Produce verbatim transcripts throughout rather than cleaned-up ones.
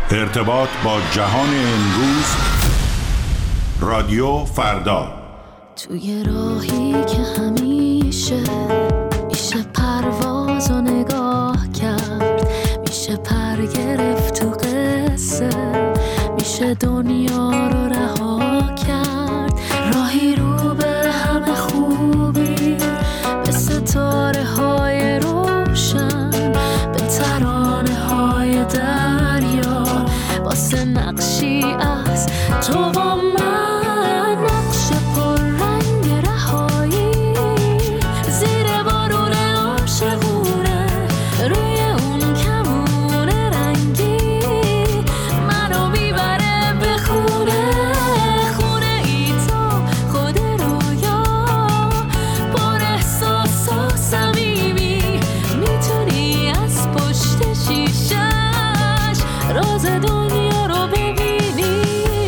ارتباط با جهان امروز. رادیو فردا. توی راهی که همیشه میشه پرواز و نگاه کرد، میشه پر گرفت تو قصه، میشه دنیا رو رها کرد. راهی رو به همه خوبی، به ستاره های روشن، به ترانه های دریا، واسه نقشی از تو و من، نقش پر رنگ رهایی، زیر بارون عاشقونه، روی اون کمون رنگی، منو میبره به خونه، خونه ای تو خود رویا، پر احساس و صمیمی، میتونی از پشت شیشش راز دنیا رو ببینی.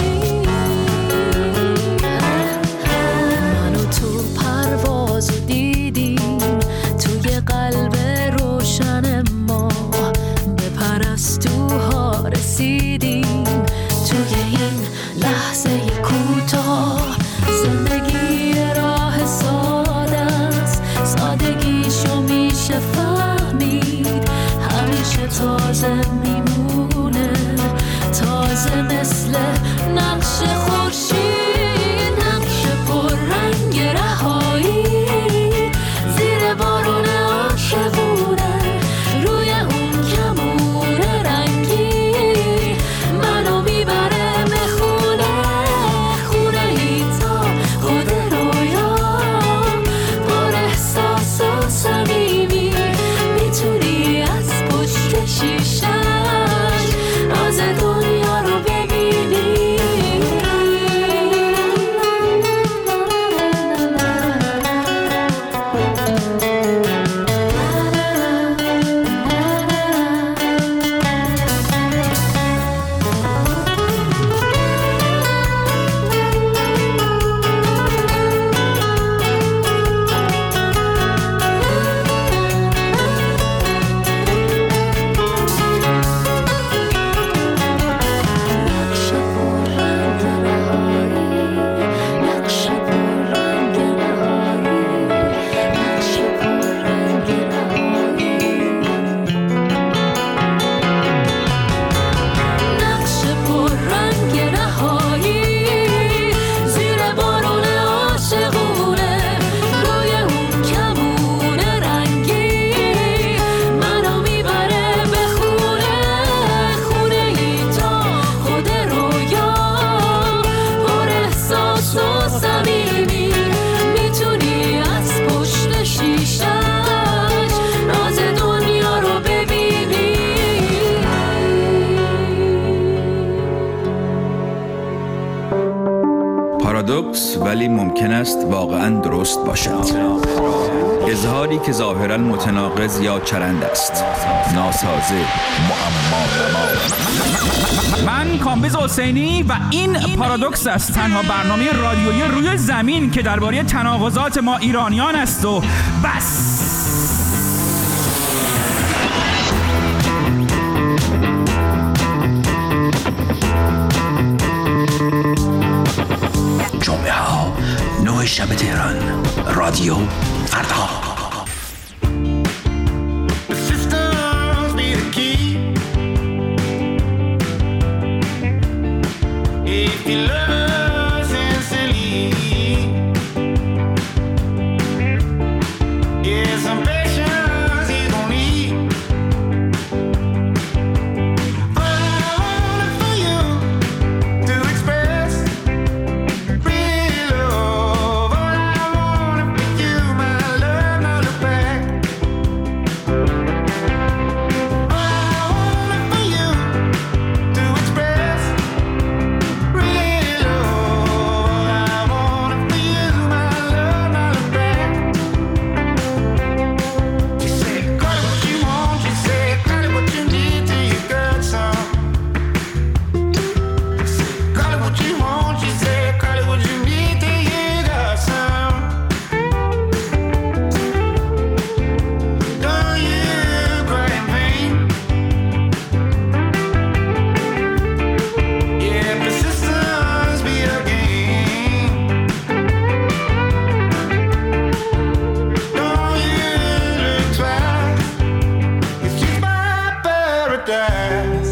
منو تو پروازو دیدیم، توی قلب روشن ما به پرستوها رسیدیم. توی این لحظه کوتاه زندگی راه ساده است، سادگیشو میشه فهمید، همیشه تازه میمونه، تازه مثل نقش خورشید، نقش پر رنگ رهایی، زیر بارون عاشقونه، روی اون کمون رنگی، منو میبره به خونه، خونه ای تا خود رویا، پر احساس و صمیمی، میتونی از پشت شیشش راز دنیا رو ببینی. نقش پر رنگ رهایی، نقش پر رنگ رهایی، نقش پر رنگ رهایی، نقش پر رنگ رهایی، زیر بارون عاشقونه، روی اون کمون رنگی، منو میبره به خونه، خونه ای تا خود رویا، پر احساس و صمیمی، میتونی از پشت شیشش راز دنیا رو ببینی. پارادوکس ولی ممکن است واقعاً درست باشد. اظهاری که ظاهراً متناقض یا چرند است، ناسازه، معما نما. من کامبیز حسینی و این پارادوکس است، تنها برنامه رادیویی روی زمین که درباره تناقضات ما ایرانیان است و بس. جمعه ها نه شب تهران. رادیو فردا. Real paradise.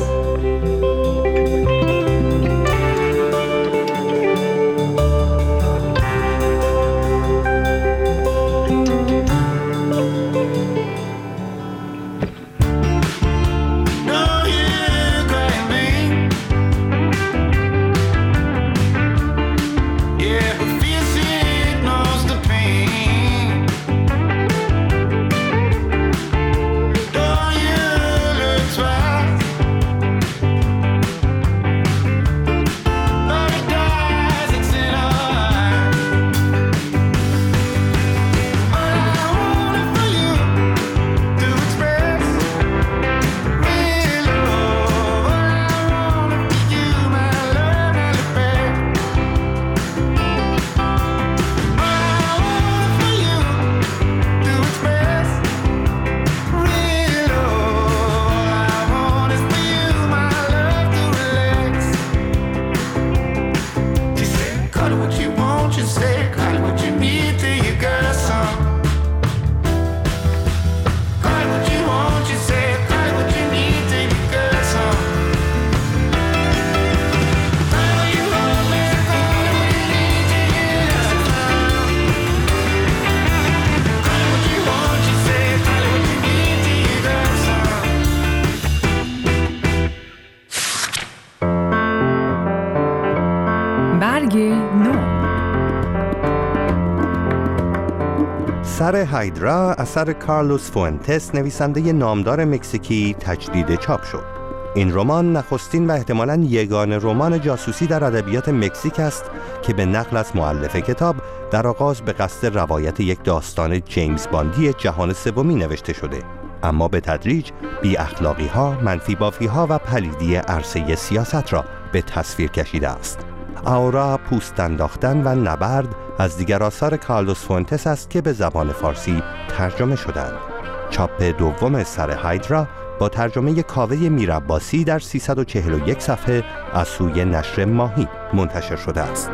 سر هایدرا اثر کارلوس فوئنتس نویسنده نامدار مکزیکی تجدید چاپ شد. این رمان نخستین و احتمالاً یگانه رمان جاسوسی در ادبیات مکزیک است که به نقل از مؤلف کتاب در آغاز به قصد روایت یک داستان جیمز باندی جهان سومی نوشته شده، اما به تدریج بی اخلاقی ها، منفی بافی ها و پلیدی عرصه سیاست را به تصویر کشیده است. آورا، پوست انداختن و نبرد از دیگر آثار کارلوس فوئنتس است که به زبان فارسی ترجمه شدند. چاپ دوم سر هایدرا با ترجمه کاوه میرعباسی در سیصد و چهل و یک صفحه از سوی نشر ماهی منتشر شده است.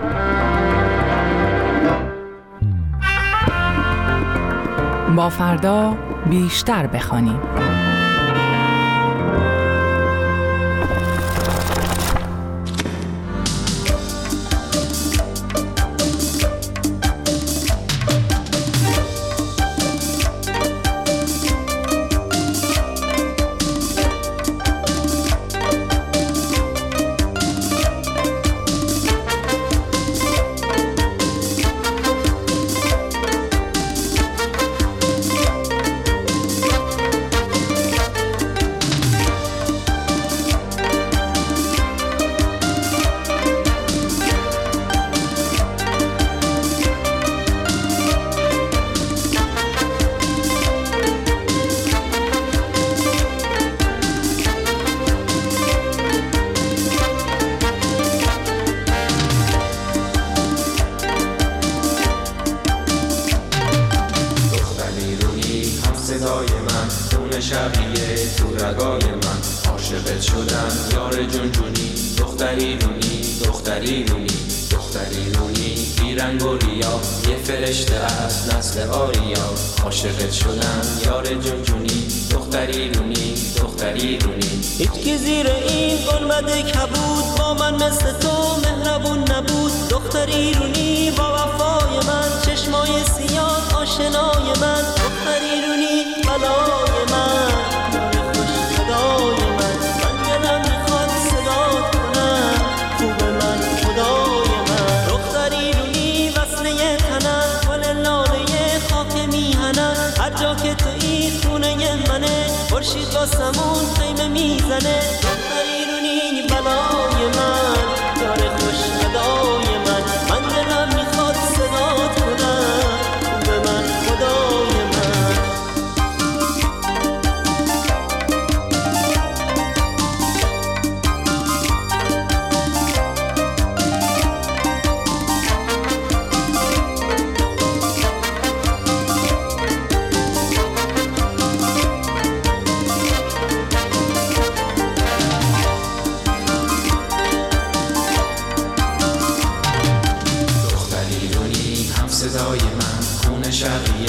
با فردا بیشتر بخوانیم.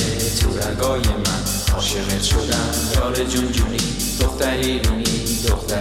رگای من عاشقت شدم یار جون جونی دختری رونی دختری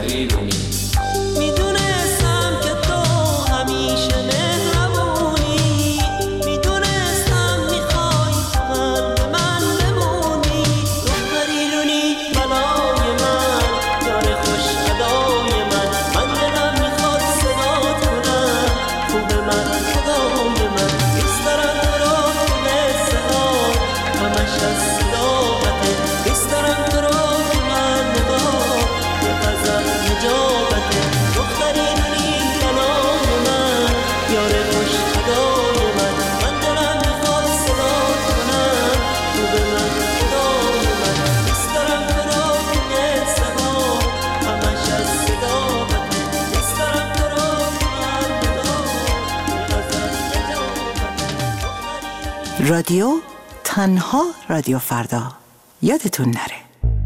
رادیو تنها رادیو فردا، یادتون نره.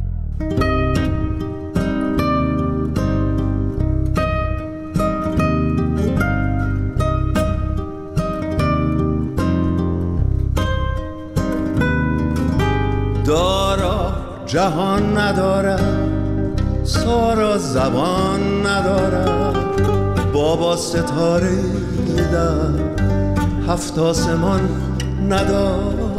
دارا جهان ندارد، سارا زبان ندارد، بابا ستاره در هفت آسمان ندارد.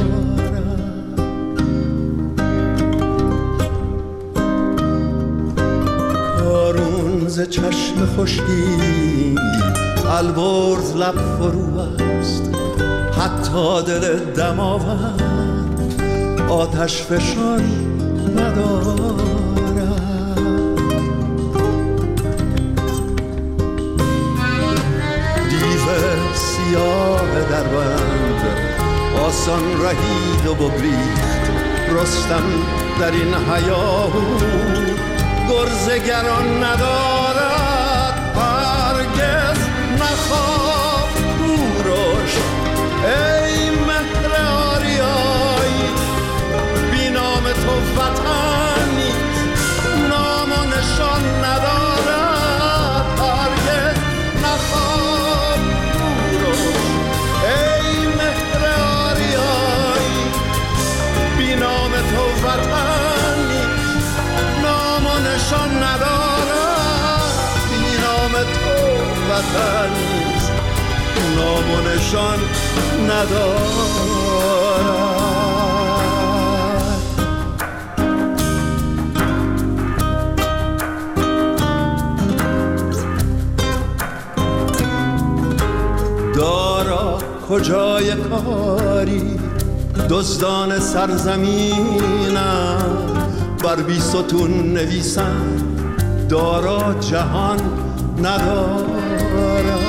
کارون ز چشم خشکی البرز لب فرو است، حتی دل دماوند آتش فشان ندارد. سیاه در بند آسان رهید و بگریخت، رستم در این هیاهو گرزگران ندارد. هرگز نخواب کوروش ای مهر آریایی، بی نام تو وطن نیست، نام و نشان ندارد. هرگز نخواب ای مهر آریایی، بی نام تو وطن نیست، نام و نشان ندارد. بی نام تو وطن نیست، نام و نشان ندارد. دارا کجای کاری دزدان سرزمینم، بر بی ستون نویسن دارا جهان ندارد.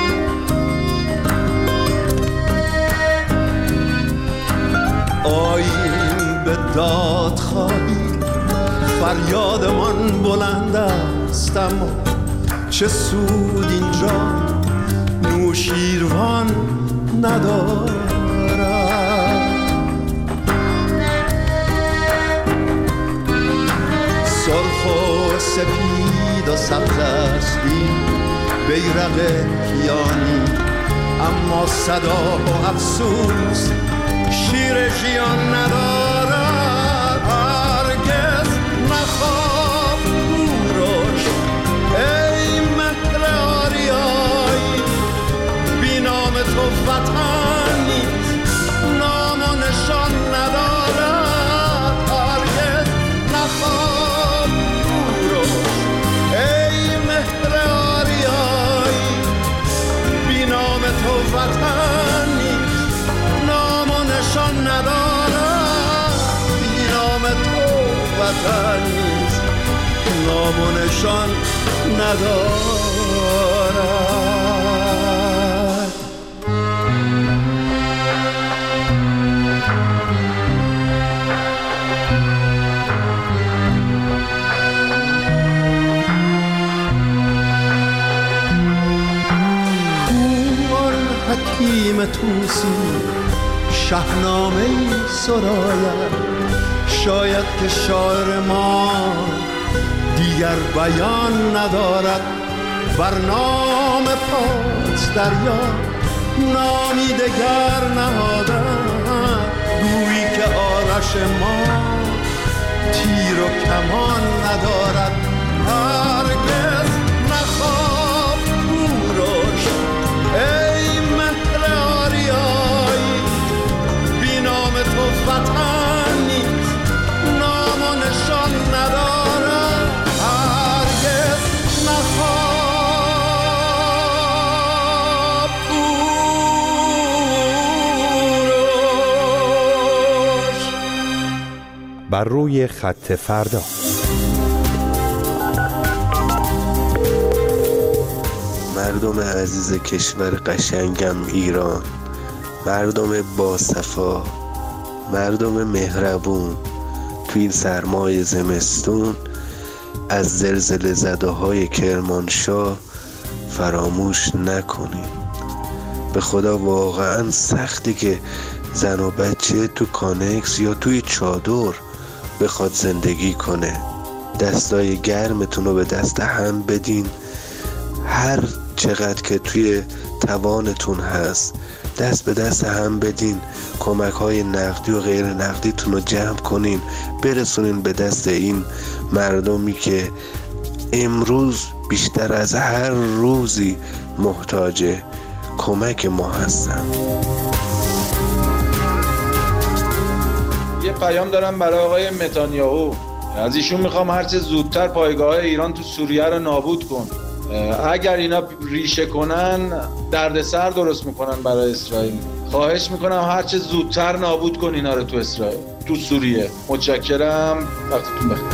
آییم به داد خواهی فریادمان بلند است، اما چه سود اینجا نوشیروان ندارد. سرخ و سپید و سبز است این بیرق کیانی، اما صدا و افسوس شیر ژیان ندارد. هرگز نخواب کوروش ای مهر آریایی، بی نام تو وطن نیست، نام و نشان ندارد. هرگز نخواب کوروش ای مهر آریایی، بی نام تو وطن نیست، نام و نشان ندارد. بی نام تو وطن نیست، نام و نشان ندارد. حکیم توسی شاهنامه‌ای سراید، شاید که شاعر ما دیگر بیان ندارد. بر نام پاس دریا نامی دگر نهادن، گویی که آرش ما تیر و کمان ندارد. هرگز نخواب کوروش ای مهر آریایی، بی نام تو وطن نیست، نام و نشان ندارد. هرگز نخواب کوروش. بر روی خط فردا. مردم عزیز کشور قشنگم ایران، مردم باصفا، مردم مهربون، توی این سرمای زمستون از زلزله زده های کرمانشاه فراموش نکنیم. به خدا واقعا سختی که زن و بچه تو کانکس یا توی چادر بخواد زندگی کنه. دستای گرمتون رو به دست هم بدین، هر چقدر که توی توانتون هست دست به دست هم بدین، کمک های نقدی و غیر نقدیتون رو جمع کنین، برسونین به دست این مردمی که امروز بیشتر از هر روزی محتاج کمک ما هستن. یه پیام دارم برای آقای نتانیاهو، از ایشون میخوام هرچه زودتر پایگاه ایران تو سوریه رو نابود کن. اگر اینا ریشه کنن دردسر درست میکنن برای اسرائیل. خواهش میکنم هرچه زودتر نابود کن اینا رو تو اسرائیل، تو سوریه. متشکرم، وقتتون بخیر.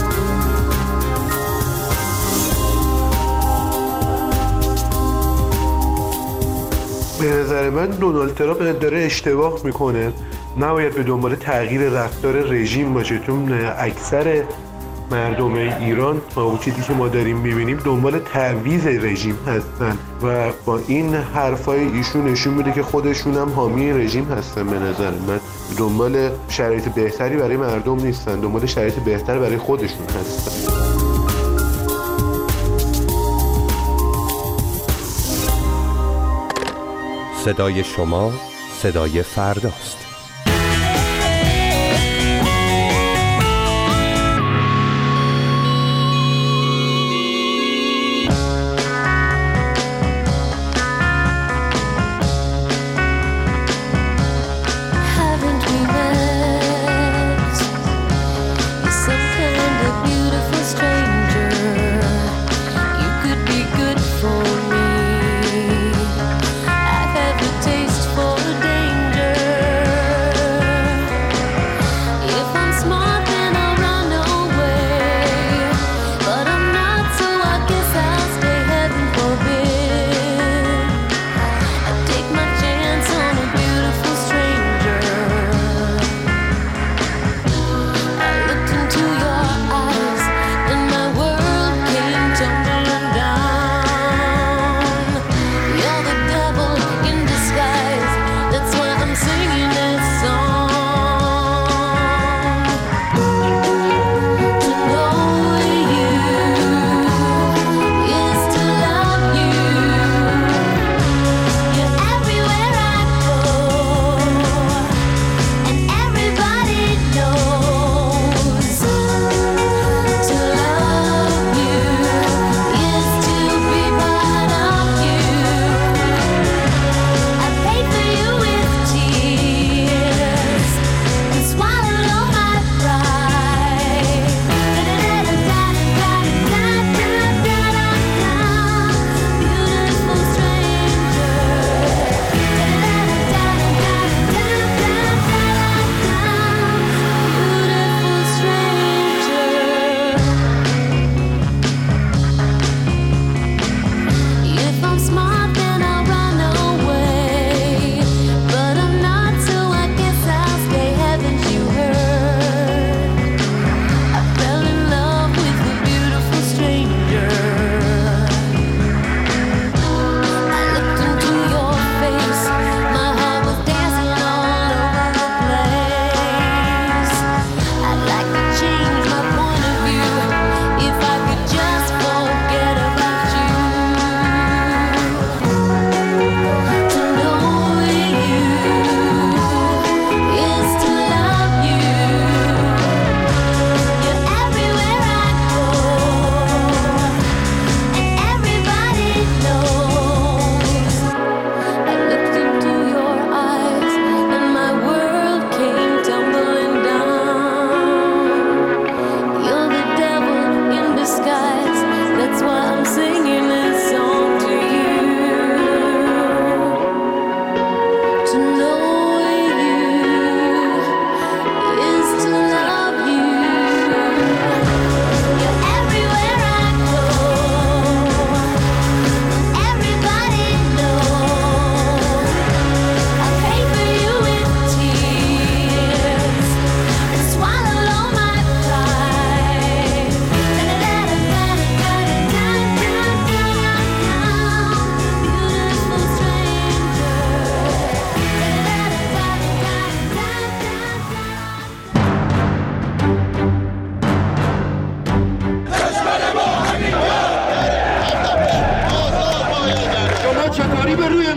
به نظر من دونالد ترامپ داره اشتباه میکنه، نباید به دنبال تغییر رفتار رژیم باشه، چون اکثر مردم ایران با چیزی که ما داریم میبینیم دنبال تعویض رژیم هستن و با این حرفای ایشون نشون میده که خودشون هم حامی رژیم هستن. به نظر من دنبال شرایط بهتری برای مردم نیستن، دنبال شرایط بهتر برای خودشون هستن. صدای شما صدای فرداست. Taste for danger.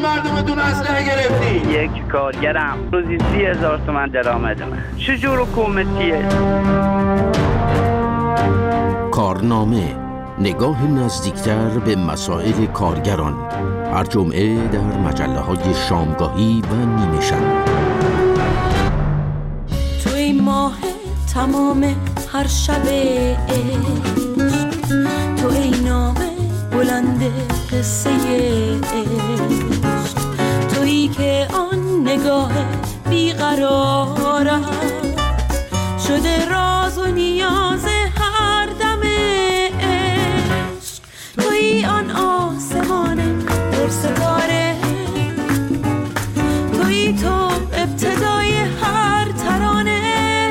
مردمتون اسلحه گرفتین؟ یک کارگرم روزی سی هزار تومن درآمد من. چجور حکومتیه؟ کارنامه، نگاه نزدیکتر به مسائل کارگران، هر جمعه در مجله های شامگاهی و نیمه شب. توی ماه تمام هر شب عشق، توی نامه بلند قصه عشق، تویی که آن نگاه بیقرارم شده راز و نیاز هر دم عشق، تویی آن آسمان پر ستاره، تویی تو ابتدای هر ترانه،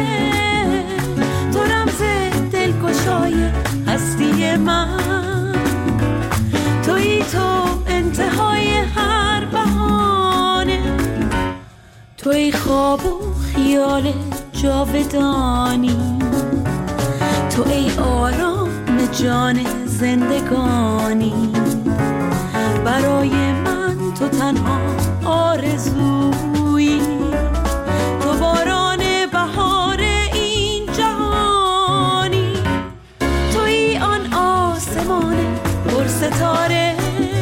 تو رمز دلگشای هستی من، تویی تو انتهای هر بهانه، تویی خواب و خیال جاودانی، تو ای آرام جان زندگانی، برای من تو تنها آرزویی، تو باران بهار این جهانی، تویی آن آسمان پر ستاره،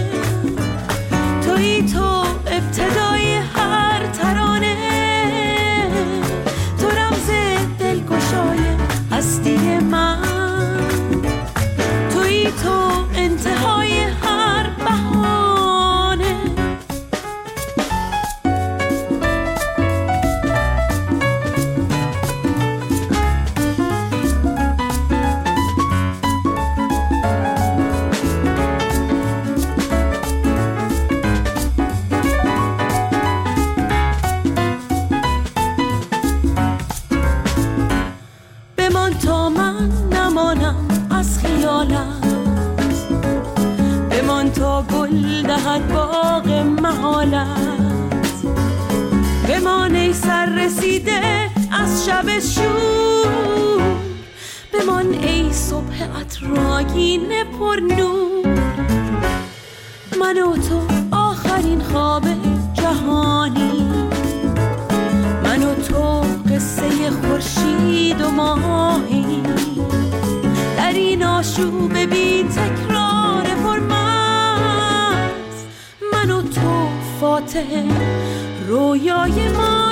تویی تو ابتدای هر ترانه، تو رمز دلگشای هستی من، تویی تو انتهای هر بهانه. بمان تا من نمانم از خیالم، بمان تا گل دهد باغ محالت، بمان ای سر رسیده از شب شور، بمان ای صبح عطرآگین پر نور، من و تو آخرین خواب جهانی، من و تو قصه خورشید و ماهی، در این آشوب بی تکرار پرمرز، من و تو فاتح رویای ما.